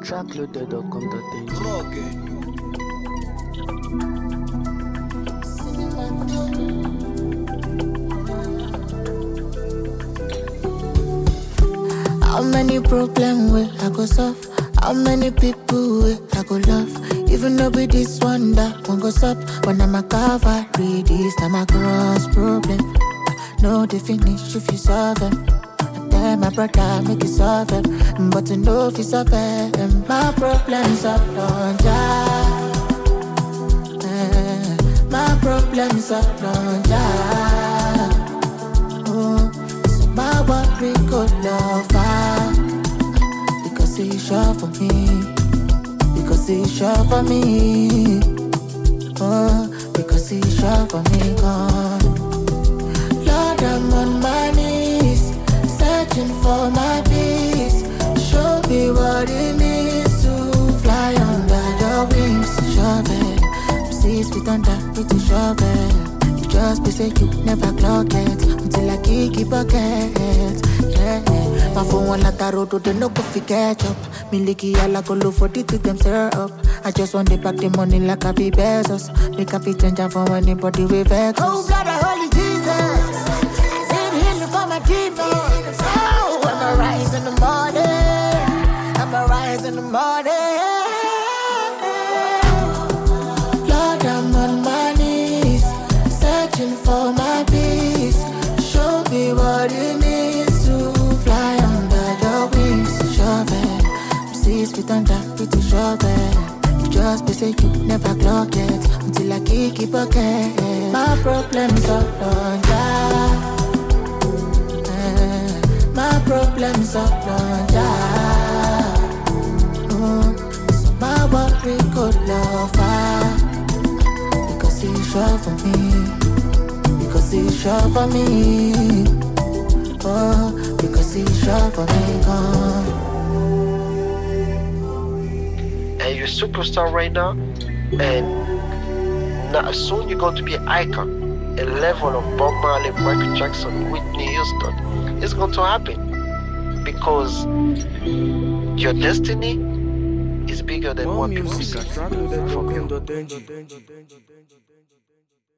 Trackloaded.com.ng. How many problems will I go solve? How many people will I go love? Even though with this one that won't go stop. When I'm a cover, read this time I cross problem. No they finish if you solve them. And then my brother make you solve them. But to know if you solve them, my problems are done. My problems are done. Oh, so my worry could love because he's sure for me. Because he's sure for me. Oh, because he's sure for me. God. Lord, I'm on my knees, searching for my peace. Show me what it means to fly under your wings. Shovel, 6 feet under with a shovel. You just be say you never clock it until I kick it bucket. Yeah, my phone one like a road to the no go forget up. Me licky all go low for the to them stir up. I just want to back the money like a be Bezos. Make a fit change for anybody with vex. Oh, blood of holy Jesus, send healing for my demons. Oh, I'ma rise in the morning. I'ma rise in the morning. Lord, I'm on my knees, searching for my peace. Show me what it means to fly under your wings. Shovel, 6 feet under with a shovel. You just be say you never clock it until I kick it bucket. My problems are done, yeah. My problems are done, yeah. Oh, so my worry could love her. Because he's sure for me. Because he's sure for me. Oh, because he's sure for me, God. And you're a superstar right now, and now soon you're going to be an icon, a level of Bob Marley, Michael Jackson, Whitney Houston. It's going to happen because your destiny is bigger than More what people music see at from you. trackloaded.com.ng.